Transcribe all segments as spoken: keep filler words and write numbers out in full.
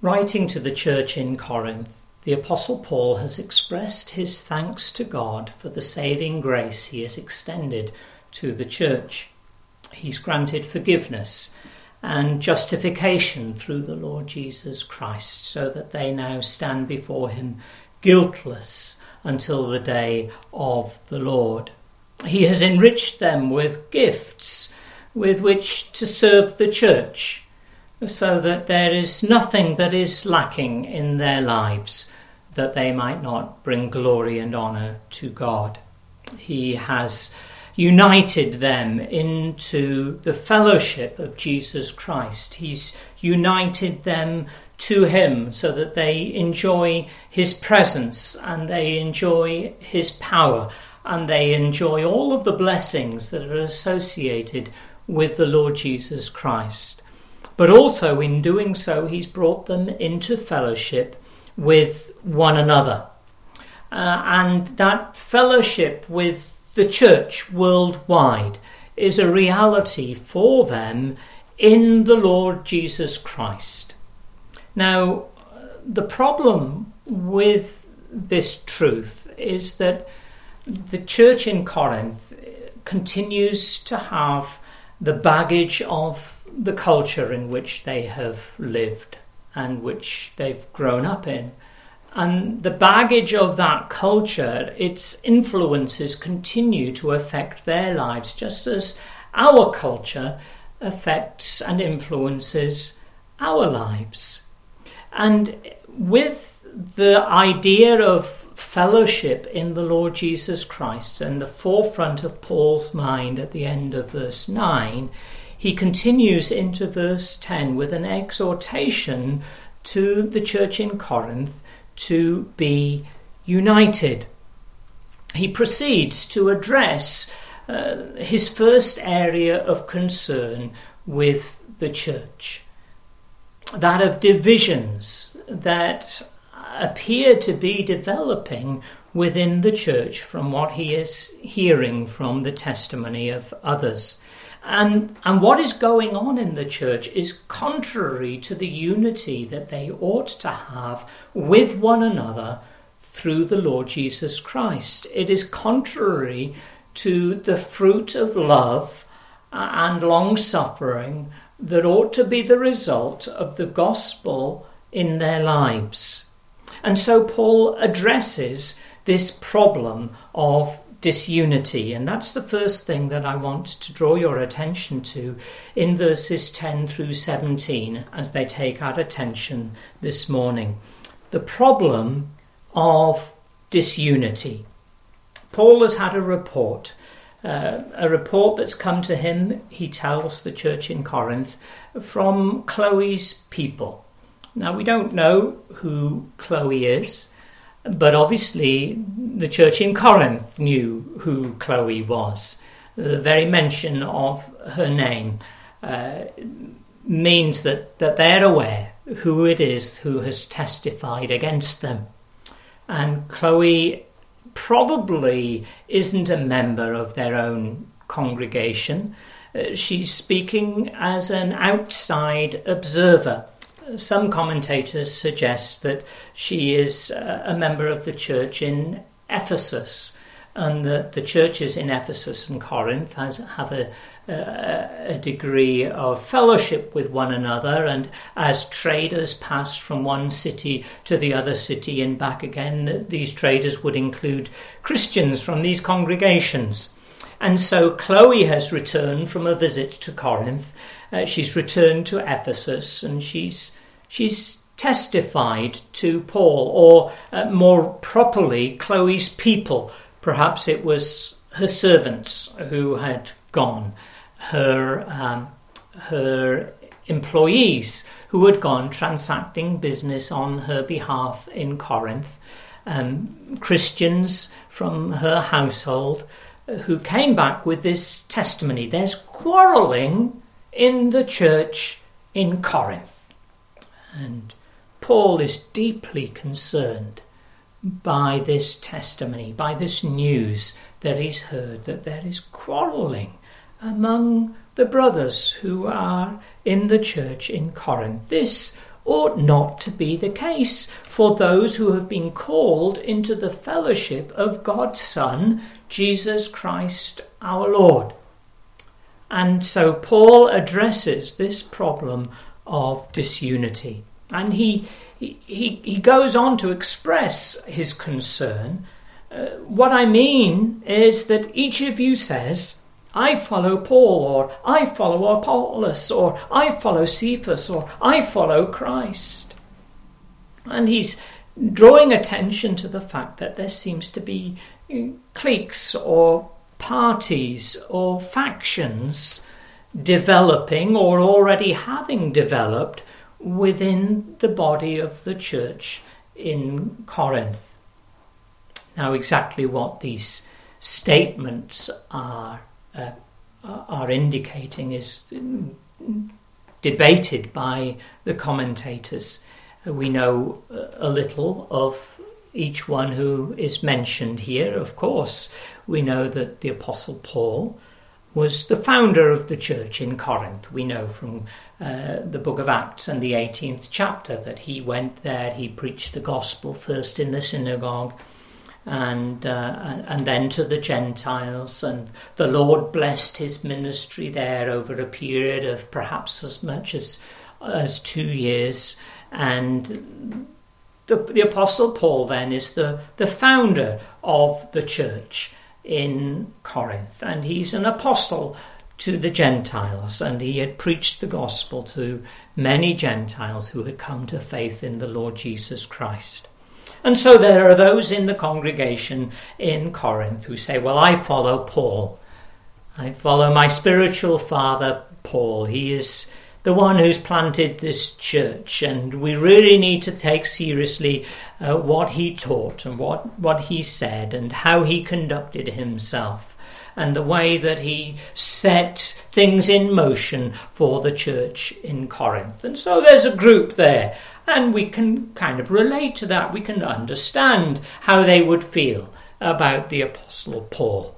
Writing to the church in Corinth, the Apostle Paul has expressed his thanks to God for the saving grace he has extended to the church. He's granted forgiveness and justification through the Lord Jesus Christ, so that they now stand before him guiltless until the day of the Lord. He has enriched them with gifts with which to serve the church, so that there is nothing that is lacking in their lives, that they might not bring glory and honour to God. He has united them into the fellowship of Jesus Christ. He's united them to him so that they enjoy his presence and they enjoy his power and they enjoy all of the blessings that are associated with the Lord Jesus Christ. But also in doing so, he's brought them into fellowship with one another. Uh, and that fellowship with the church worldwide is a reality for them in the Lord Jesus Christ. Now, the problem with this truth is that the church in Corinth continues to have the baggage of the culture in which they have lived and which they've grown up in. And the baggage of that culture, its influences continue to affect their lives, just as our culture affects and influences our lives. And with the idea of fellowship in the Lord Jesus Christ and the forefront of Paul's mind at the end of verse nine, he continues into verse ten with an exhortation to the church in Corinth to be united. He proceeds to address uh, his first area of concern with the church, that of divisions that appear to be developing within the church from what he is hearing from the testimony of others. And, and what is going on in the church is contrary to the unity that they ought to have with one another through the Lord Jesus Christ. It is contrary to the fruit of love and long-suffering that ought to be the result of the gospel in their lives. And so Paul addresses this problem of disunity, and that's the first thing that I want to draw your attention to in verses ten through seventeen as they take our attention this morning. The problem of disunity. Paul has had a report, uh, a report that's come to him, he tells the church in Corinth, from Chloe's people. Now, we don't know who Chloe is, but obviously the church in Corinth knew who Chloe was. The very mention of her name uh, means that, that they're aware who it is who has testified against them. And Chloe probably isn't a member of their own congregation. Uh, she's speaking as an outside observer. Some commentators suggest that she is a member of the church in Ephesus, and that the churches in Ephesus and Corinth has, have a, a, a degree of fellowship with one another, and as traders pass from one city to the other city and back again, these traders would include Christians from these congregations. And so Chloe has returned from a visit to Corinth. Uh, she's returned to Ephesus, and she's she's testified to Paul, or uh, more properly, Chloe's people. Perhaps it was her servants who had gone, her um, her employees who had gone transacting business on her behalf in Corinth, um, Christians from her household who came back with this testimony. There's quarrelling in the church in Corinth. And Paul is deeply concerned by this testimony, by this news that he's heard, that there is quarrelling among the brothers who are in the church in Corinth. This ought not to be the case for those who have been called into the fellowship of God's Son, Jesus Christ our Lord. And so Paul addresses this problem of disunity. And he he, he goes on to express his concern. Uh, what I mean is that each of you says, I follow Paul, or I follow Apollos, or I follow Cephas, or I follow Christ. And he's drawing attention to the fact that there seems to be cliques or parties or factions developing or already having developed within the body of the church in Corinth. Now, exactly what these statements are uh, are indicating is debated by the commentators. We know a little of each one who is mentioned here. Of course, we know that the Apostle Paul was the founder of the church in Corinth. We know from uh, the book of Acts and the eighteenth chapter that he went there, he preached the gospel first in the synagogue and uh, and then to the Gentiles, and the Lord blessed his ministry there over a period of perhaps as much as as two years. And the, the Apostle Paul then is the, the founder of the church in Corinth, and he's an apostle to the Gentiles, and he had preached the gospel to many Gentiles who had come to faith in the Lord Jesus Christ. And so there are those in the congregation in Corinth who say, well, I follow Paul. I follow my spiritual father, Paul. He is the one who's planted this church, and we really need to take seriously uh, what he taught and what, what he said and how he conducted himself and the way that he set things in motion for the church in Corinth. And so there's a group there, and we can kind of relate to that. We can understand how they would feel about the Apostle Paul.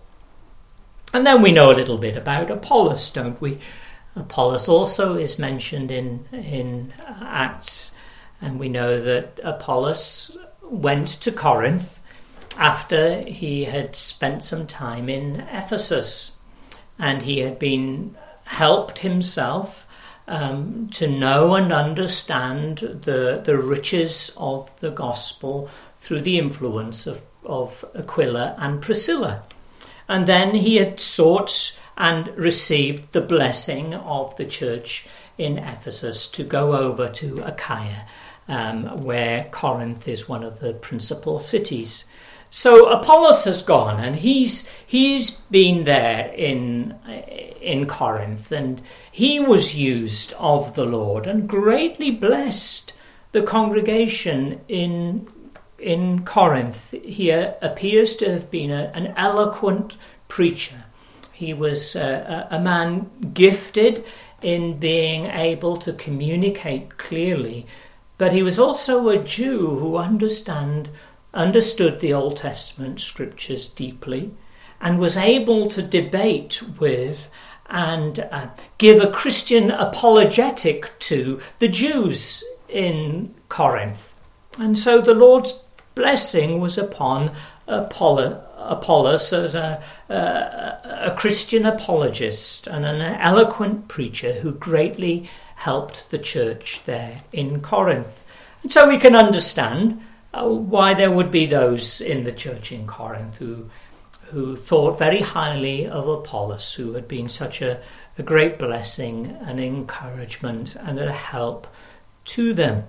And then we know a little bit about Apollos, don't we? Apollos also is mentioned in, in Acts, and we know that Apollos went to Corinth after he had spent some time in Ephesus, and he had been helped himself um, to know and understand the, the riches of the gospel through the influence of, of Aquila and Priscilla. And then he had sought and received the blessing of the church in Ephesus to go over to Achaia, um, where Corinth is one of the principal cities. So Apollos has gone, and he's he's been there in in Corinth, and he was used of the Lord and greatly blessed the congregation in in Corinth. He appears to have been a, an eloquent preacher. He was a, a man gifted in being able to communicate clearly, but he was also a Jew who understand, understood the Old Testament scriptures deeply and was able to debate with and uh, give a Christian apologetic to the Jews in Corinth. And so the Lord's blessing was upon Apollo. Apollos as a, a, a Christian apologist and an eloquent preacher who greatly helped the church there in Corinth. And so we can understand uh, why there would be those in the church in Corinth who who thought very highly of Apollos, who had been such a, a great blessing, an encouragement and a help to them.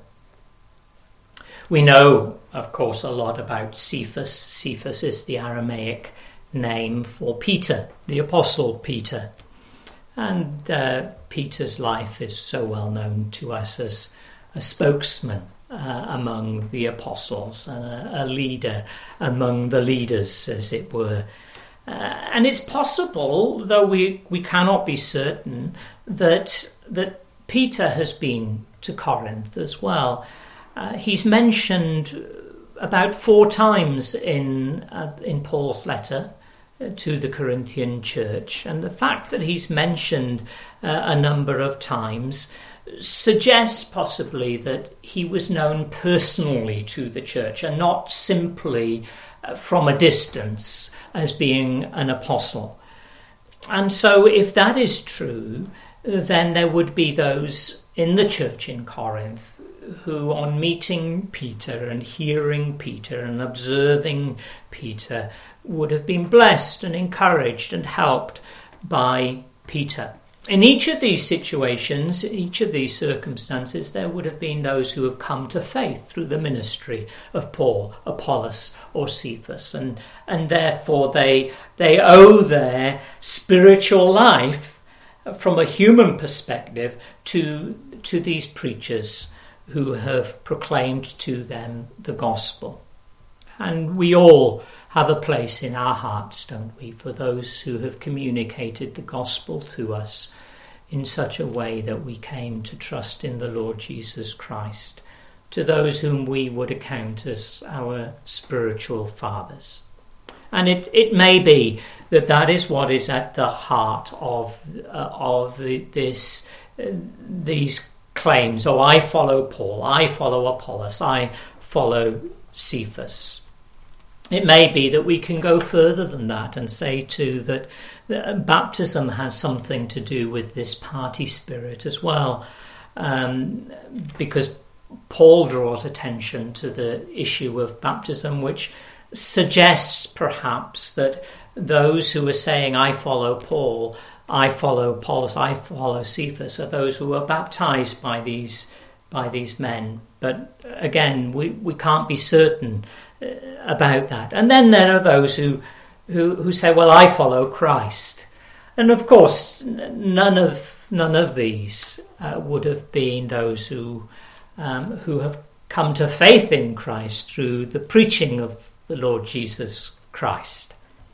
We know, of course, a lot about Cephas. Cephas is the Aramaic name for Peter, the Apostle Peter. And uh, Peter's life is so well known to us as a spokesman uh, among the apostles and a, a leader among the leaders, as it were. Uh, and it's possible, though we, we cannot be certain, that that Peter has been to Corinth as well. Uh, he's mentioned about four times in uh, in Paul's letter to the Corinthian church, and the fact that he's mentioned uh, a number of times suggests possibly that he was known personally to the church and not simply from a distance as being an apostle. And so if that is true, then there would be those in the church in Corinth who, on meeting Peter and hearing Peter and observing Peter, would have been blessed and encouraged and helped by Peter. In each of these situations, each of these circumstances, there would have been those who have come to faith through the ministry of Paul, Apollos, or Cephas, and and therefore they they owe their spiritual life from a human perspective to to these preachers who have proclaimed to them the gospel. And we all have a place in our hearts, don't we, for those who have communicated the gospel to us in such a way that we came to trust in the Lord Jesus Christ, to those whom we would account as our spiritual fathers. And it, it may be that that is what is at the heart of uh, of the, this uh, these claims. Oh, I follow Paul, I follow Apollos, I follow Cephas. It may be that we can go further than that and say too that, that baptism has something to do with this party spirit as well, um, because Paul draws attention to the issue of baptism, which suggests perhaps that those who are saying, I follow Paul, I follow Apollos, I follow Cephas, are those who are baptized by these by these men. But again, we, we can't be certain uh, about that. And then there are those who, who who say, well, I follow Christ. And of course, none of none of these uh, would have been those who um, who have come to faith in Christ through the preaching of the Lord Jesus Christ.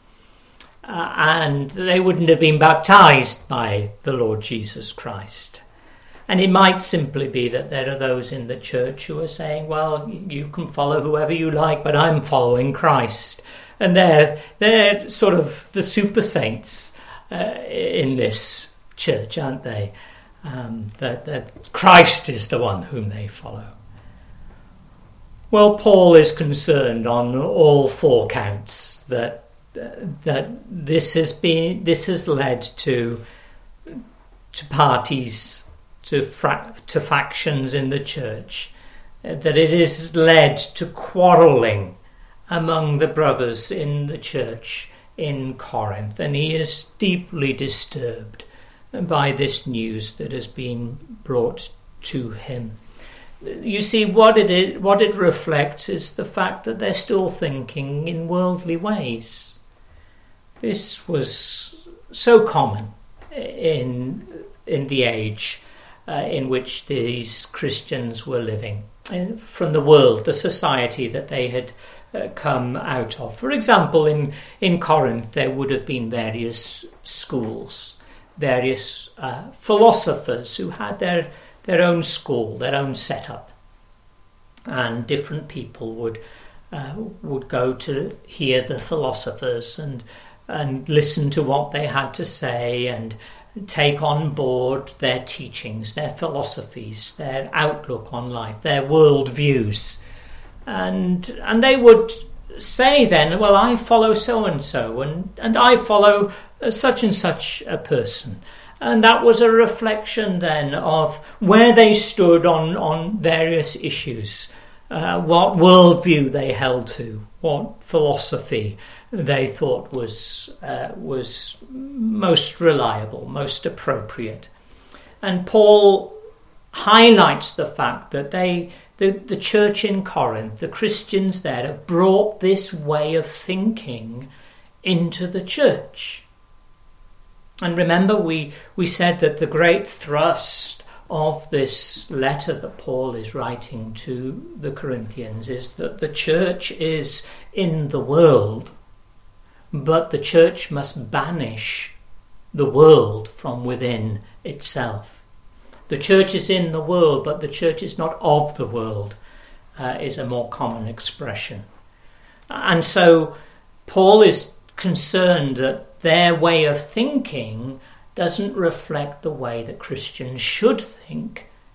Uh, and they wouldn't have been baptized by the Lord Jesus Christ. And it might simply be that there are those in the church who are saying, well, you can follow whoever you like, but I'm following Christ. And they're, they're sort of the super saints uh, in this church, aren't they? Um, that, that Christ is the one whom they follow. Well, Paul is concerned on all four counts that that this has been this has led to to parties, to fra- to factions in the church, that it has led to quarrelling among the brothers in the church in Corinth, and he is deeply disturbed by this news that has been brought to him. You see, what it is, what it reflects is the fact that they're still thinking in worldly ways. This was so common in in the age uh, in which these Christians were living, uh, from the world, the society that they had uh, come out of. For example, in, in Corinth, there would have been various schools, various uh, philosophers who had their, their own school, their own setup. And different people would uh, would go to hear the philosophers and and listen to what they had to say and take on board their teachings, their philosophies, their outlook on life, their world views. And and they would say then, well, I follow so-and-so and, and I follow such and such a person. And that was a reflection then of where they stood on, on various issues, uh, what worldview they held to, what philosophy they thought was uh, was most reliable, most appropriate. And Paul highlights the fact that they, the, the church in Corinth, the Christians there, have brought this way of thinking into the church. And remember, we, we said that the great thrust of this letter that Paul is writing to the Corinthians is that the church is in the world, but the church must banish the world from within itself. The church is in the world, but the church is not of the world, uh, is a more common expression. And so Paul is concerned that their way of thinking doesn't reflect the way that Christians should think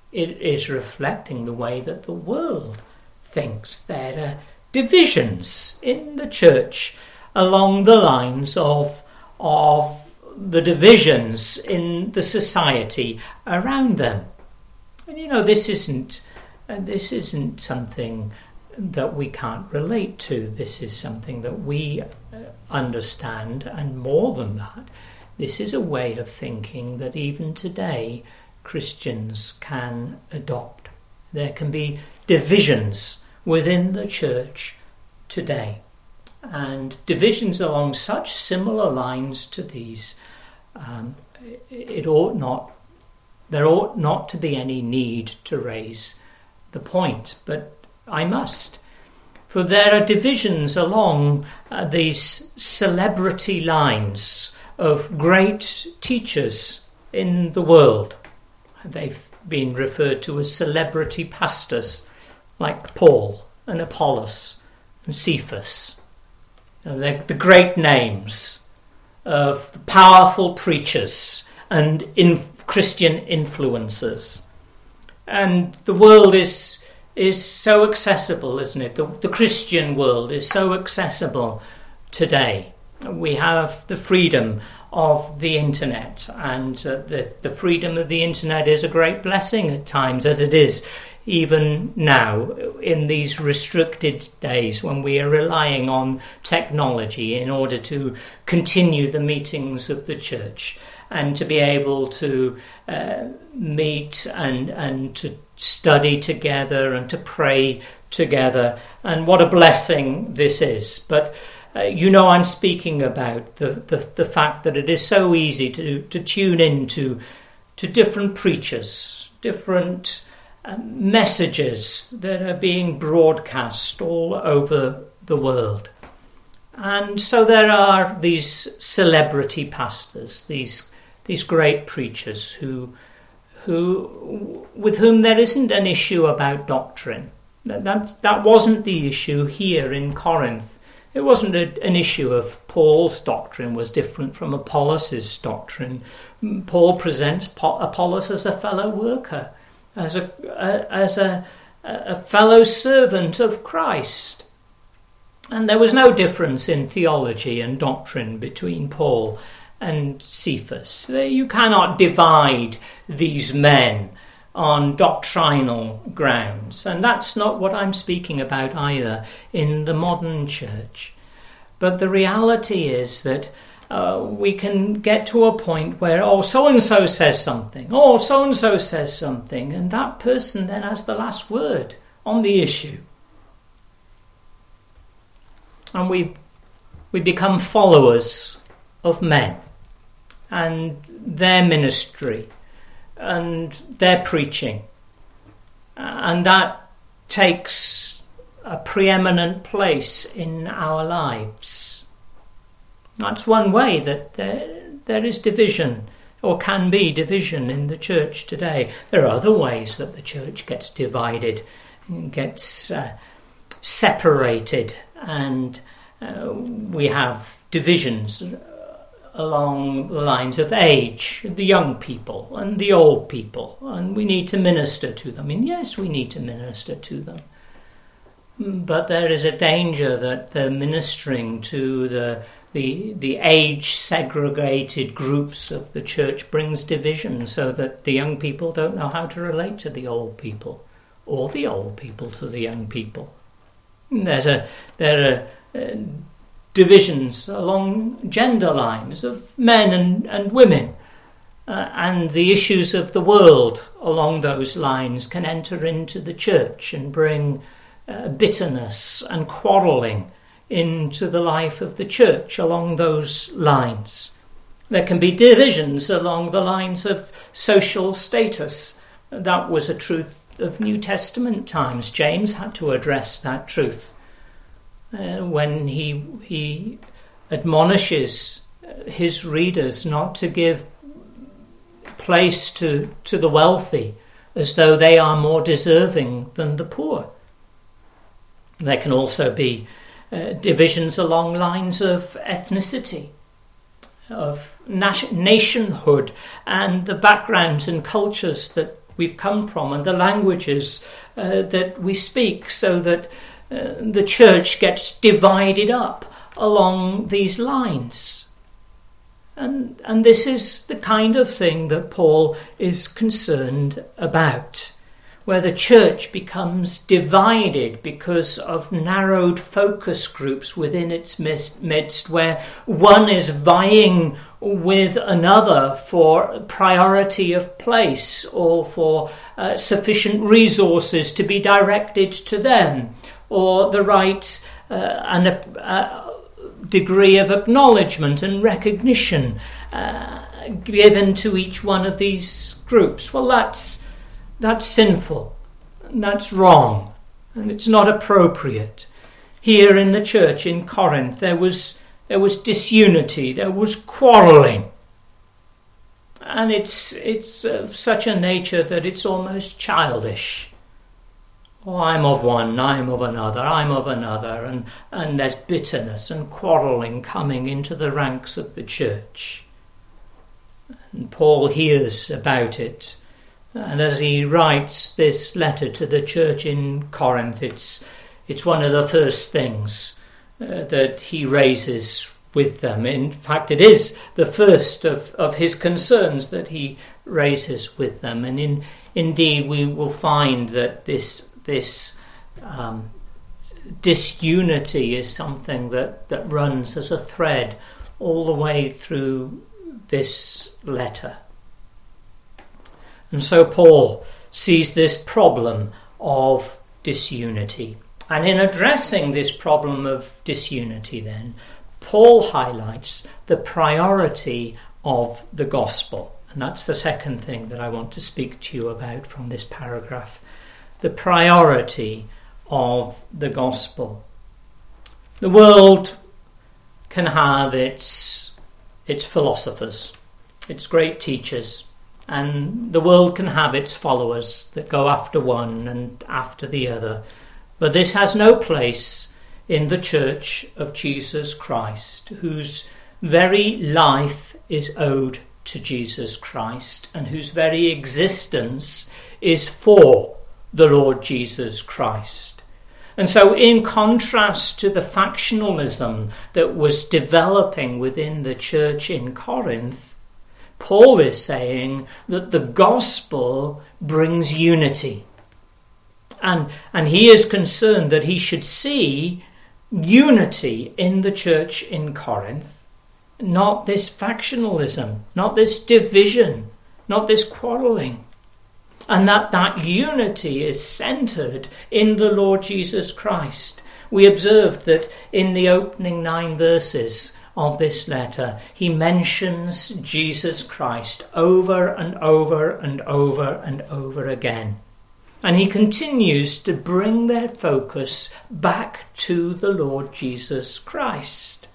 it is reflecting the way that the world thinks. There are divisions in the church along the lines of, of the divisions in the society around them. And you know, this isn't, uh, this isn't something that we can't relate to. This is something that we uh, understand, and more than that, this is a way of thinking that even today Christians can adopt. There can be divisions within the church today, and divisions along such similar lines to these. Um, it ought not, there ought not to be any need to raise the point, but I must. For there are divisions along uh, these celebrity lines of great teachers in the world. They've been referred to as celebrity pastors, like Paul and Apollos and Cephas. You know, they're the great names of the powerful preachers and in Christian influencers. And the world is is so accessible, isn't it? The, the Christian world is so accessible today. We have the freedom of the internet, and uh, the, the freedom of the internet is a great blessing at times, as it is even now in these restricted days when we are relying on technology in order to continue the meetings of the church and to be able to uh, meet and, and to study together and to pray together. And what a blessing this is. But uh, you know, I'm speaking about the, the, the fact that it is so easy to, to tune in to, to different preachers, different um, messages that are being broadcast all over the world. And so there are these celebrity pastors, these these great preachers who who with whom there isn't an issue about doctrine. That that, that wasn't the issue here in Corinth. It wasn't a, an issue of Paul's doctrine was different from Apollos' doctrine. Paul presents Apollos as a fellow worker, as a, a as a, a fellow servant of Christ. And there was no difference in theology and doctrine between Paul and Cephas. You cannot divide these men on doctrinal grounds, and that's not what I'm speaking about either in the modern church. But the reality is that uh, we can get to a point where, oh, so-and-so says something, oh, so-and-so says something, and that person then has the last word on the issue. And we we become followers of men and their ministry and their preaching, and that takes a preeminent place in our lives. That's one way that there, there is division, or can be division, in the church today. There are other ways that the church gets divided, gets uh, separated, and uh, we have divisions along the lines of age, the young people and the old people, and we need to minister to them. And yes, we need to minister to them. But there is a danger that the ministering to the the the age-segregated groups of the church brings division, so that the young people don't know how to relate to the old people, or the old people to the young people. There's a there are uh, divisions along gender lines of men and, and women, uh, and the issues of the world along those lines can enter into the church and bring uh, bitterness and quarrelling into the life of the church along those lines. There can be divisions along the lines of social status. That was a truth of New Testament times. James had to address that truth uh, when he he admonishes his readers not to give place to, to the wealthy as though they are more deserving than the poor. There can also be uh, divisions along lines of ethnicity, of nation- nationhood, and the backgrounds and cultures that we've come from and the languages uh, that we speak, so that uh, the church gets divided up along these lines. And, and this is the kind of thing that Paul is concerned about, where the church becomes divided because of narrowed focus groups within its midst, where one is vying with another for priority of place or for uh, sufficient resources to be directed to them, or the right uh, and a, a degree of acknowledgement and recognition uh, given to each one of these groups. Well, that's That's sinful, and that's wrong, and it's not appropriate. Here in the church in Corinth, there was there was disunity, there was quarrelling, and it's it's of such a nature that it's almost childish. Oh, I'm of one, I'm of another, I'm of another, and, and there's bitterness and quarrelling coming into the ranks of the church. And Paul hears about it. And as he writes this letter to the church in Corinth, it's it's one of the first things uh, that he raises with them. In fact, it is the first of, of his concerns that he raises with them. And in, indeed, we will find that this this um, disunity is something that, that runs as a thread all the way through this letter. And so Paul sees this problem of disunity. And in addressing this problem of disunity then, Paul highlights the priority of the gospel. And that's the second thing that I want to speak to you about from this paragraph. The priority of the gospel. The world can have its, its philosophers, its great teachers, and the world can have its followers that go after one and after the other. But this has no place in the Church of Jesus Christ, whose very life is owed to Jesus Christ and whose very existence is for the Lord Jesus Christ. And so in contrast to the factionalism that was developing within the church in Corinth, Paul is saying that the gospel brings unity. And, and he is concerned that he should see unity in the church in Corinth, not this factionalism, not this division, not this quarrelling. And that that unity is centred in the Lord Jesus Christ. We observed that in the opening nine verses of this letter, he mentions Jesus Christ over and over and over and over again. And he continues to bring their focus back to the Lord Jesus Christ.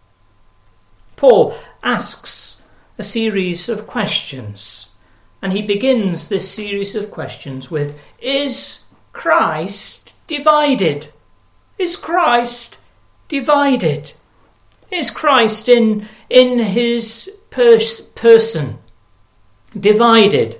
Paul asks a series of questions, and he begins this series of questions with, is Christ divided? Is Christ divided? Is Christ in, in his pers- person divided?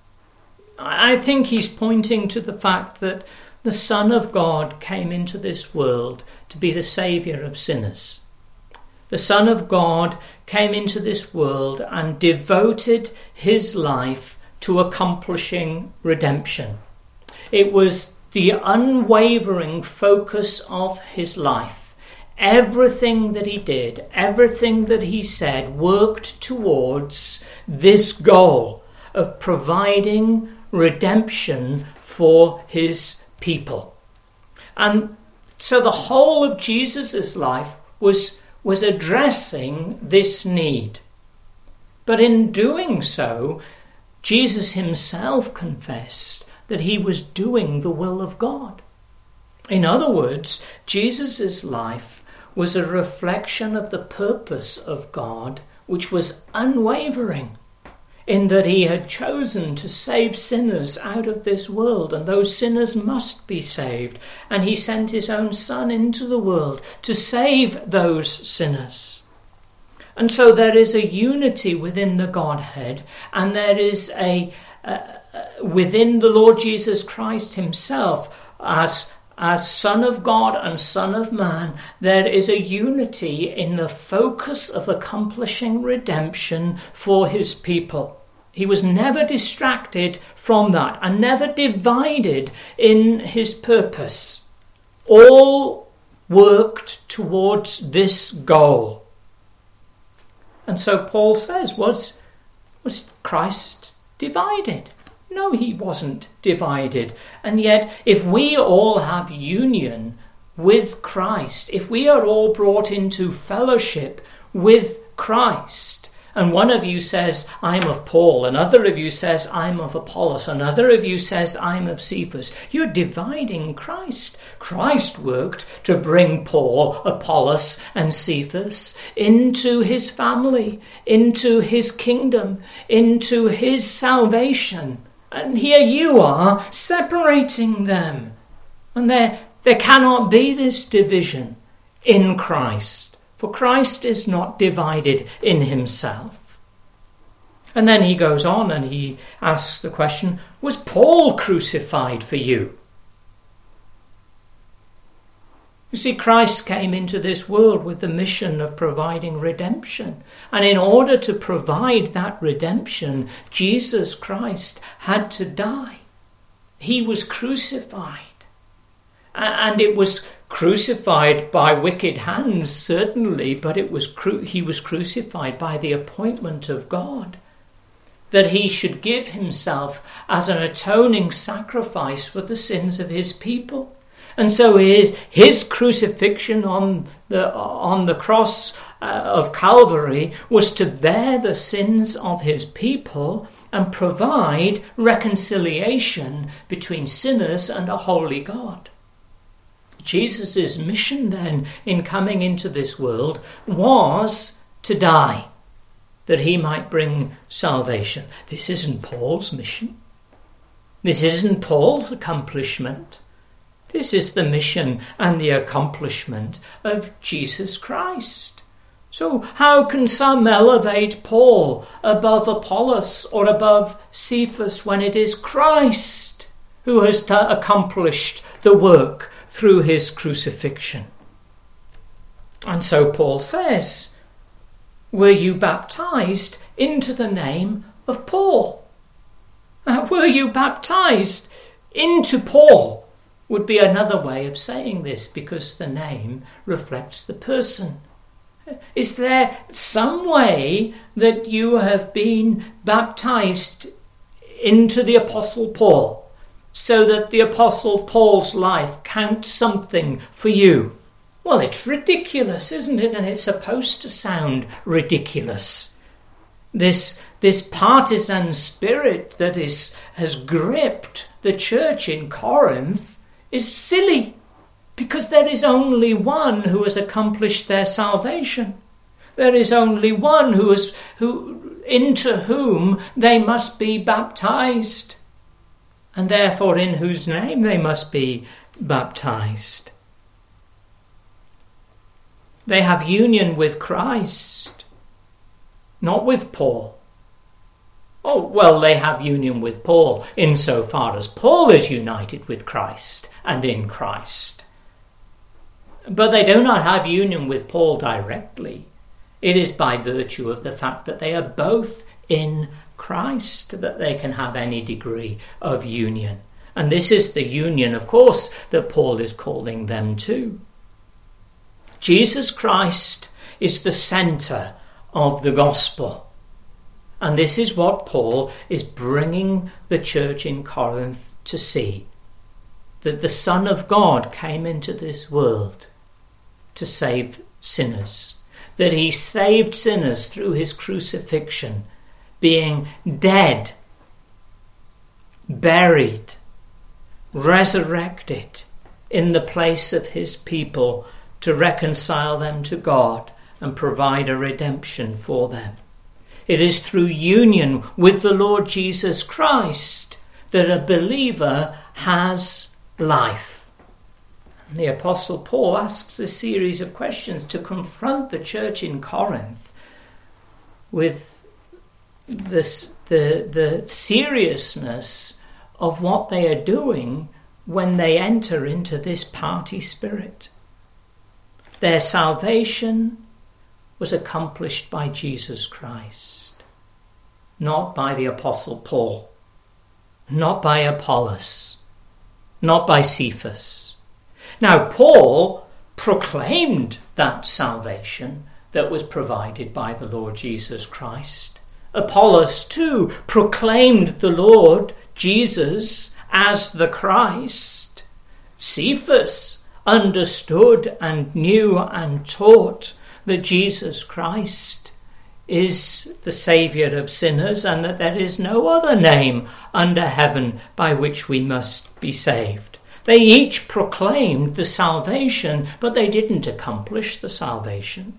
I think he's pointing to the fact that the Son of God came into this world to be the saviour of sinners. The Son of God came into this world and devoted his life to accomplishing redemption. It was the unwavering focus of his life. Everything that he did, everything that he said worked towards this goal of providing redemption for his people. And so the whole of Jesus' life was, was addressing this need. But in doing so, Jesus himself confessed that he was doing the will of God. In other words, Jesus' life was a reflection of the purpose of God, which was unwavering, in that he had chosen to save sinners out of this world, and those sinners must be saved. And he sent his own Son into the world to save those sinners. And so there is a unity within the Godhead, and there is a, a, within the Lord Jesus Christ himself, as as Son of God and Son of Man, there is a unity in the focus of accomplishing redemption for his people. He was never distracted from that and never divided in his purpose. All worked towards this goal. And so Paul says, was, was Christ divided? No, he wasn't divided. And yet, if we all have union with Christ, if we are all brought into fellowship with Christ, and one of you says, I'm of Paul, another of you says, I'm of Apollos, another of you says, I'm of Cephas, you're dividing Christ. Christ worked to bring Paul, Apollos, and Cephas into his family, into his kingdom, into his salvation. And here you are separating them. And there, there cannot be this division in Christ. For Christ is not divided in himself. And then he goes on and he asks the question, was Paul crucified for you? You see, Christ came into this world with the mission of providing redemption. And in order to provide that redemption, Jesus Christ had to die. He was crucified. And it was crucified by wicked hands, certainly, but it was cru- he was crucified by the appointment of God, that he should give himself as an atoning sacrifice for the sins of his people. And so his, his crucifixion on the, on the cross uh, of Calvary was to bear the sins of his people and provide reconciliation between sinners and a holy God. Jesus' mission then in coming into this world was to die, that he might bring salvation. This isn't Paul's mission. This isn't Paul's accomplishment. This is the mission and the accomplishment of Jesus Christ. So how can some elevate Paul above Apollos or above Cephas when it is Christ who has t- accomplished the work through his crucifixion? And so Paul says, were you baptized into the name of Paul? Uh, were you baptized into Paul? Would be another way of saying this, because the name reflects the person. Is there some way that you have been baptized into the Apostle Paul, so that the Apostle Paul's life counts something for you? Well, it's ridiculous, isn't it? And it's supposed to sound ridiculous. This, this partisan spirit that is, has gripped the church in Corinth is silly, because there is only one who has accomplished their salvation. There is only one who is, who, into whom they must be baptized, and therefore in whose name they must be baptized. They have union with Christ, not with Paul. Oh, well, they have union with Paul insofar as Paul is united with Christ and in Christ. But they do not have union with Paul directly. It is by virtue of the fact that they are both in Christ that they can have any degree of union. And this is the union, of course, that Paul is calling them to. Jesus Christ is the centre of the gospel. And this is what Paul is bringing the church in Corinth to see. That the Son of God came into this world to save sinners. That he saved sinners through his crucifixion, being dead, buried, resurrected in the place of his people to reconcile them to God and provide a redemption for them. It is through union with the Lord Jesus Christ that a believer has life. And the Apostle Paul asks a series of questions to confront the church in Corinth with this, the, the seriousness of what they are doing when they enter into this party spirit. Their salvation was accomplished by Jesus Christ, not by the Apostle Paul, not by Apollos, not by Cephas. Now, Paul proclaimed that salvation that was provided by the Lord Jesus Christ. Apollos too proclaimed the Lord Jesus as the Christ. Cephas understood and knew and taught that Jesus Christ is the Saviour of sinners and that there is no other name under heaven by which we must be saved. They each proclaimed the salvation, but they didn't accomplish the salvation.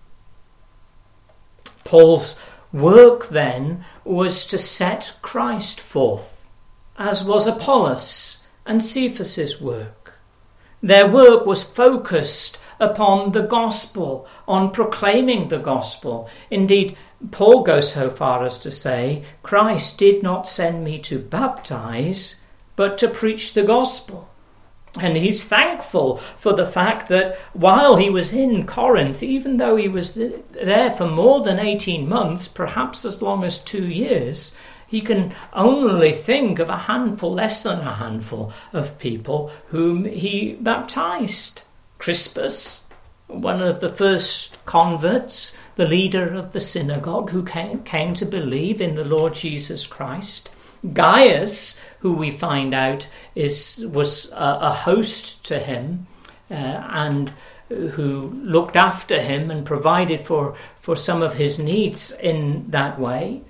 Paul's work then was to set Christ forth, as was Apollos and Cephas's work. Their work was focused upon the gospel, on proclaiming the gospel. Indeed, Paul goes so far as to say, Christ did not send me to baptize, but to preach the gospel. And he's thankful for the fact that while he was in Corinth, even though he was there for more than eighteen months, perhaps as long as two years, he can only think of a handful, less than a handful, of people whom he baptized. Crispus, one of the first converts, the leader of the synagogue who came, came to believe in the Lord Jesus Christ. Gaius, who we find out is was a, a host to him uh, and who looked after him and provided for, for some of his needs in that way.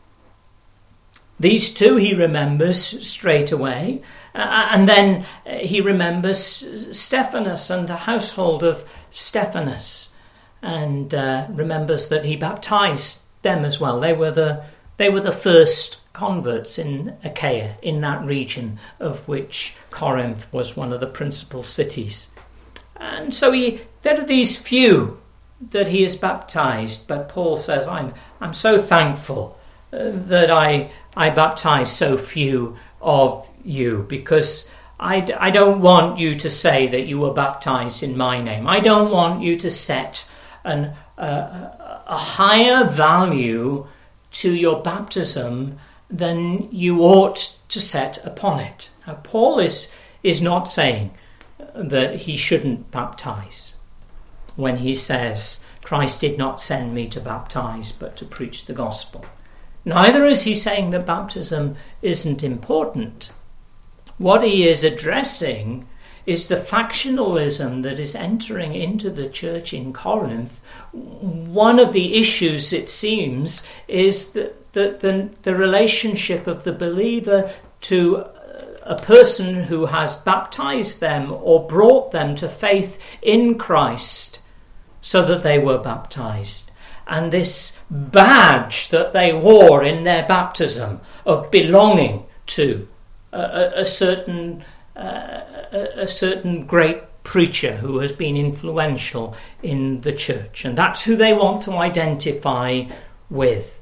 These two he remembers straight away. Uh, and then he remembers Stephanas and the household of Stephanas, and uh, remembers that he baptized them as well. They were the they were the first converts in Achaia, in that region of which Corinth was one of the principal cities. And so he there are these few that he has baptized, but Paul says, I'm I'm so thankful uh, that I I baptized so few of you, because I, I don't want you to say that you were baptized in my name. I don't want you to set an, uh, a higher value to your baptism than you ought to set upon it. Now, Paul is, is not saying that he shouldn't baptize when he says, Christ did not send me to baptize, but to preach the gospel. Neither is he saying that baptism isn't important. What he is addressing is the factionalism that is entering into the church in Corinth. One of the issues, it seems, is the, the, the, the relationship of the believer to a person who has baptized them or brought them to faith in Christ so that they were baptized. And this badge that they wore in their baptism of belonging to a, a certain uh, a, a certain great preacher who has been influential in the church, and that's who they want to identify with.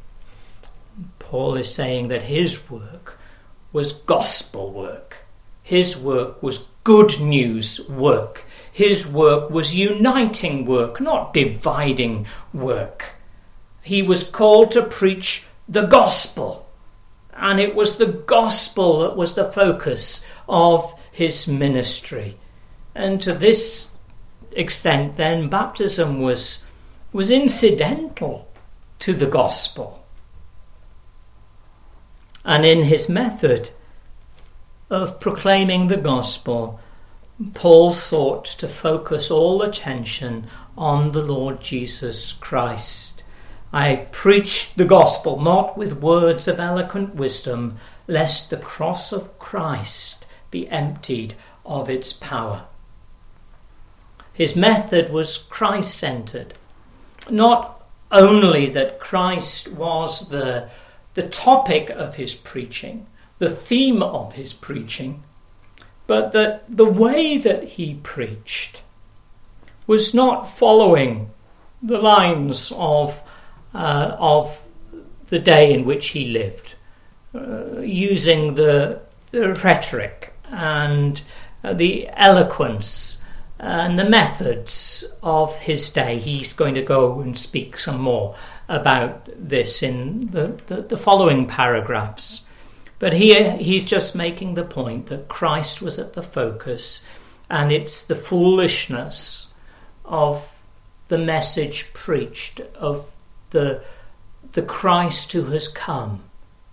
Paul is saying that his work was gospel work. His work was good news work. His work was uniting work, not dividing work. He was called to preach the gospel, and it was the gospel that was the focus of his ministry. And to this extent, then, baptism was, was incidental to the gospel. And in his method of proclaiming the gospel, Paul sought to focus all attention on the Lord Jesus Christ. I preach the gospel not with words of eloquent wisdom, lest the cross of Christ be emptied of its power. His method was Christ-centered. Not only that Christ was the, the topic of his preaching, the theme of his preaching, but that the way that he preached was not following the lines of uh, of the day in which he lived, uh, using the, the rhetoric and uh, the eloquence and the methods of his day. He's going to go and speak some more about this in the, the, the following paragraphs. But here he's just making the point that Christ was at the focus, and it's the foolishness of the message preached of the, the Christ who has come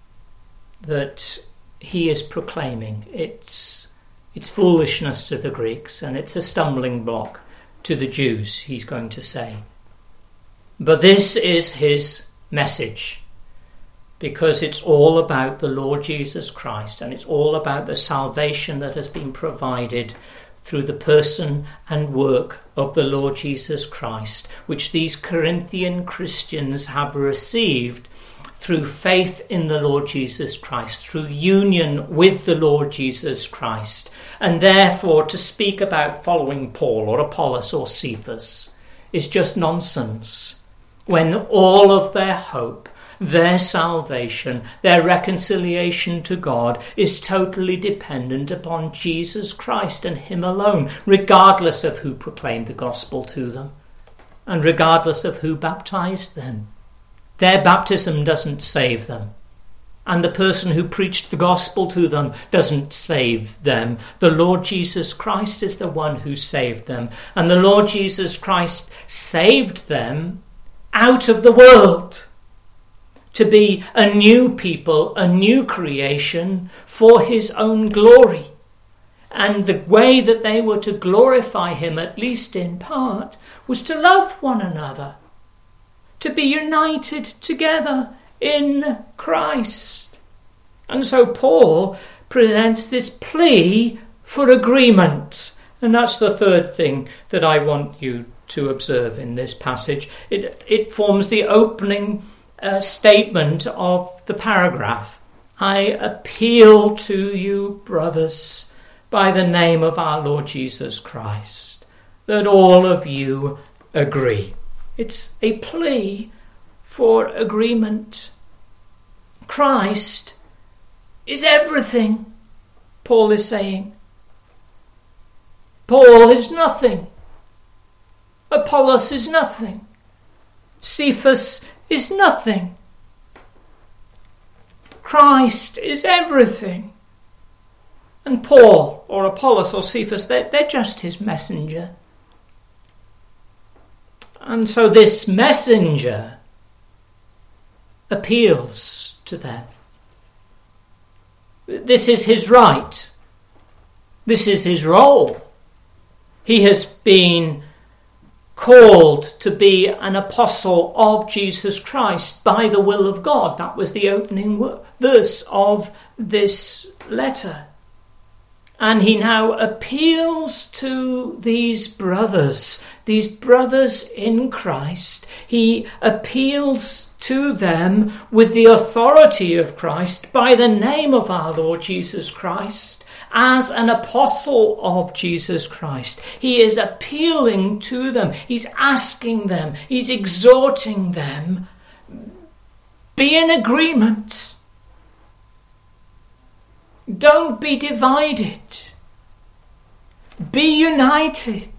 that he is proclaiming. It's It's foolishness to the Greeks, and it's a stumbling block to the Jews, he's going to say. But this is his message, because it's all about the Lord Jesus Christ, and it's all about the salvation that has been provided through the person and work of the Lord Jesus Christ, which these Corinthian Christians have received through faith in the Lord Jesus Christ, through union with the Lord Jesus Christ. And therefore to speak about following Paul or Apollos or Cephas is just nonsense, when all of their hope, their salvation, their reconciliation to God is totally dependent upon Jesus Christ and him alone, regardless of who proclaimed the gospel to them and regardless of who baptized them. Their baptism doesn't save them, and the person who preached the gospel to them doesn't save them. The Lord Jesus Christ is the one who saved them, and the Lord Jesus Christ saved them out of the world to be a new people, a new creation for his own glory. And the way that they were to glorify him, at least in part, was to love one another, to be united together in Christ. And so Paul presents this plea for agreement. And that's the third thing that I want you to observe in this passage. It, it forms the opening uh, statement of the paragraph. I appeal to you, brothers, by the name of our Lord Jesus Christ, that all of you agree. It's a plea for agreement. Christ is everything, Paul is saying. Paul is nothing. Apollos is nothing. Cephas is nothing. Christ is everything. And Paul, or Apollos, or Cephas, they're, they're just his messenger. And so this messenger appeals to them. This is his right. This is his role. He has been called to be an apostle of Jesus Christ by the will of God. That was the opening verse of this letter. And he now appeals to these brothers, these brothers in Christ. He appeals to them with the authority of Christ by the name of our Lord Jesus Christ as an apostle of Jesus Christ. He is appealing to them. He's asking them. He's exhorting them. Be in agreement. Don't be divided. Be united.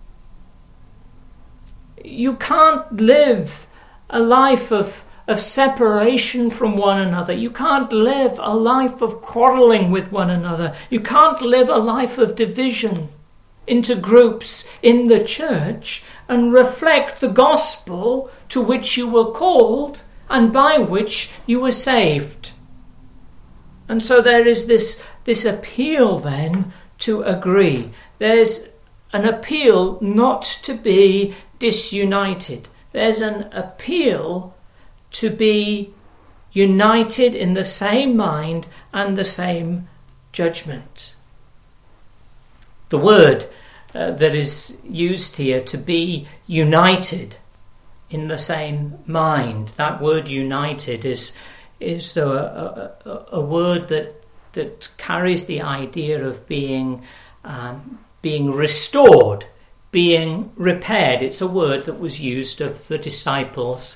You can't live a life of, of separation from one another. You can't live a life of quarreling with one another. You can't live a life of division into groups in the church and reflect the gospel to which you were called and by which you were saved. And so there is this, this appeal then to agree. There's an appeal not to be disunited. There's an appeal to be united in the same mind and the same judgment. The word uh, that is used here, to be united in the same mind, that word united is is a, a, a word that that carries the idea of being um, being restored, being repaired. It's a word that was used of the disciples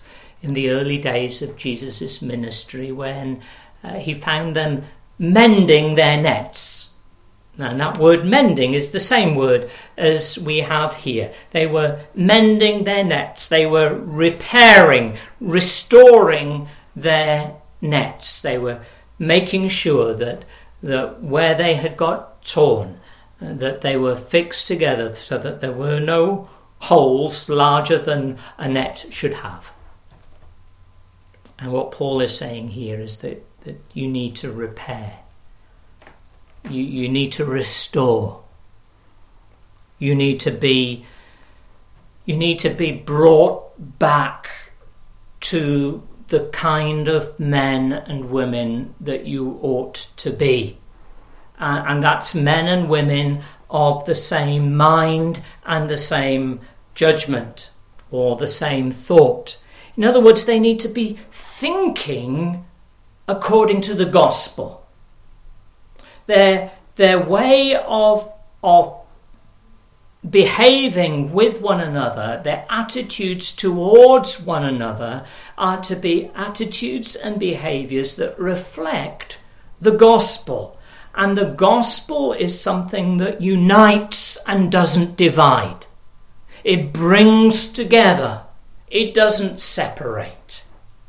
in the early days of Jesus' ministry when uh, he found them mending their nets. Now, that word mending is the same word as we have here. They were mending their nets. They were repairing, restoring their nets. They were making sure that, that where they had got torn, uh, that they were fixed together so that there were no holes larger than a net should have. And what Paul is saying here is that, that you need to repair. You, you need to restore. You need to be you need to be brought back to the kind of men and women that you ought to be. Uh, and that's men and women of the same mind and the same judgment or the same thought. In other words, they need to be thinking according to the gospel. Their, their way of, of behaving with one another, their attitudes towards one another, are to be attitudes and behaviours that reflect the gospel. And the gospel is something that unites and doesn't divide. It brings together. It doesn't separate.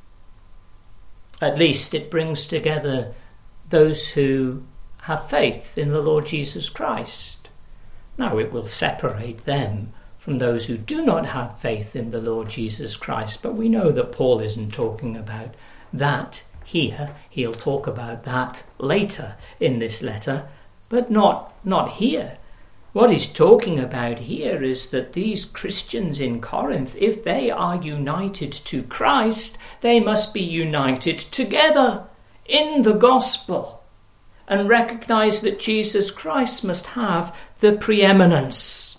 At least it brings together those who have faith in the Lord Jesus Christ. Now it will separate them from those who do not have faith in the Lord Jesus Christ. But we know that Paul isn't talking about that here. He'll talk about that later in this letter, but not, not here. What he's talking about here is that these Christians in Corinth, if they are united to Christ, they must be united together in the gospel and recognize that Jesus Christ must have the preeminence.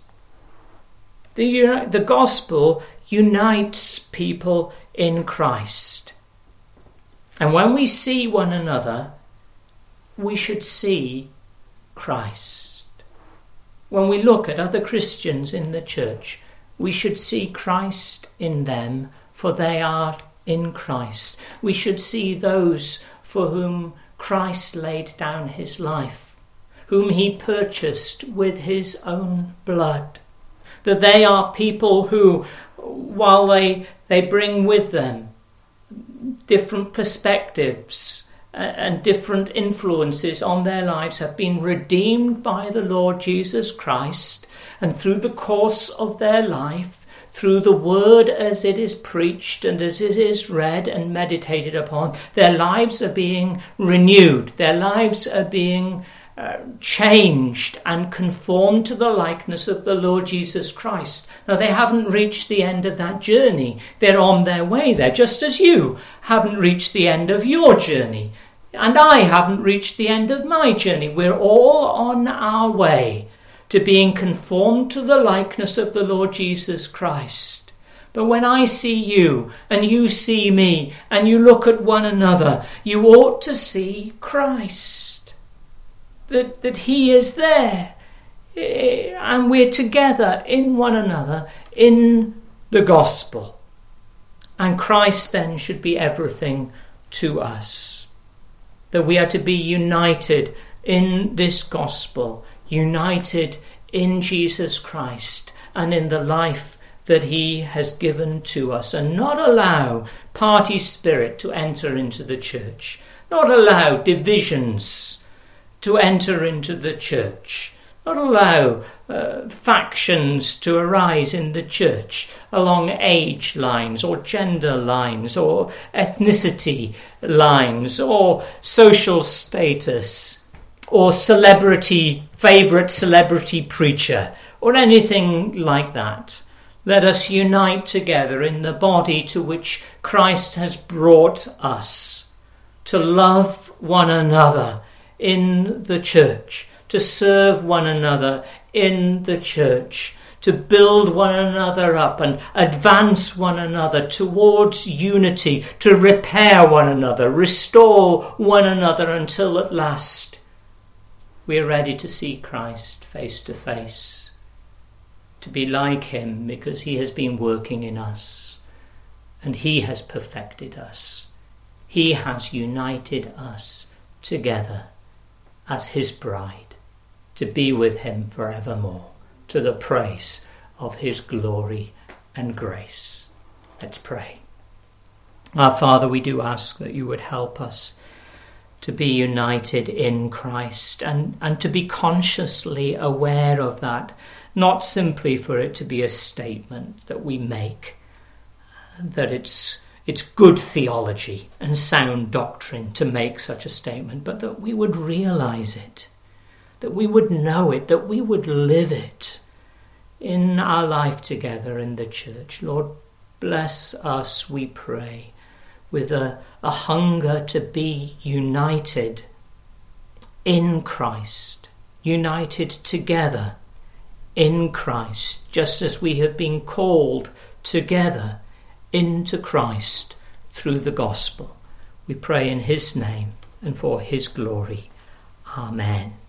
The, the gospel unites people in Christ. And when we see one another, we should see Christ. When we look at other Christians in the church, we should see Christ in them, for they are in Christ. We should see those for whom Christ laid down his life, whom he purchased with his own blood. That they are people who, while they, they bring with them different perspectives and different influences on their lives, have been redeemed by the Lord Jesus Christ, and through the course of their life, through the word as it is preached and as it is read and meditated upon, their lives are being renewed, their lives are being uh, changed and conformed to the likeness of the Lord Jesus Christ. Now, they haven't reached the end of that journey. They're on their way there, just as you haven't reached the end of your journey. And I haven't reached the end of my journey. We're all on our way to being conformed to the likeness of the Lord Jesus Christ. But when I see you and you see me and you look at one another, you ought to see Christ. That, that he is there. And we're together in one another in the gospel. And Christ then should be everything to us. That we are to be united in this gospel, united in Jesus Christ and in the life that he has given to us, and not allow party spirit to enter into the church, not allow divisions to enter into the church, not allow uh, factions to arise in the church along age lines or gender lines or ethnicity lines or social status or celebrity, favourite celebrity preacher or anything like that. Let us unite together in the body to which Christ has brought us, to love one another in the church, to serve one another in the church, to build one another up and advance one another towards unity, to repair one another, restore one another until at last we are ready to see Christ face to face, to be like him because he has been working in us and he has perfected us. He has united us together as his bride to be with him forevermore, to the praise of his glory and grace. Let's pray. Our Father, we do ask that you would help us to be united in Christ and, and to be consciously aware of that, not simply for it to be a statement that we make, that it's it's good theology and sound doctrine to make such a statement, but that we would realize it, that we would know it, that we would live it in our life together in the church. Lord, bless us, we pray, with a, a hunger to be united in Christ, united together in Christ, just as we have been called together into Christ through the gospel. We pray in his name and for his glory. Amen.